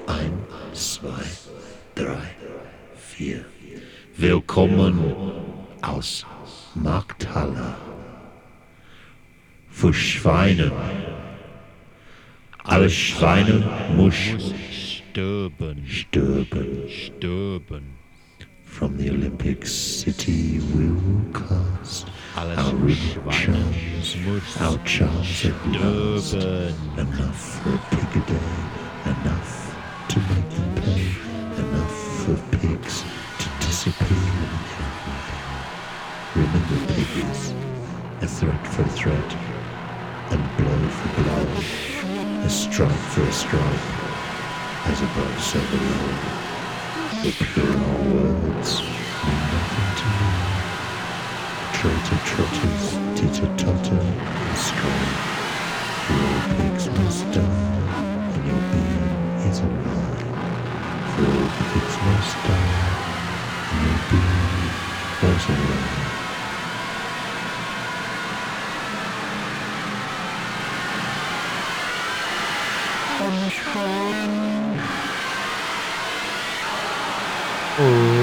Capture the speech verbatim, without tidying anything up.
Ein, zwei, drei, vier. Willkommen aus Markthalle. Für Schweine. Alle Schweine muss Stirben. sterben. Stirben. From the Olympic City we will cast Alles our ring Schweine charms, muss our charms at last. sterben. Enough for a pig a day, enough to make them pay, enough for pigs to disappear. Remember, piggies, a threat for threat, and blow for blow, a strike for a strike, as above so below. The puerile words mean nothing to me. Traitor trotters, teeter-totter, and stray. For all pigs must die, and your being is a lie. For all pigs must die, and your being was a lie. Oh.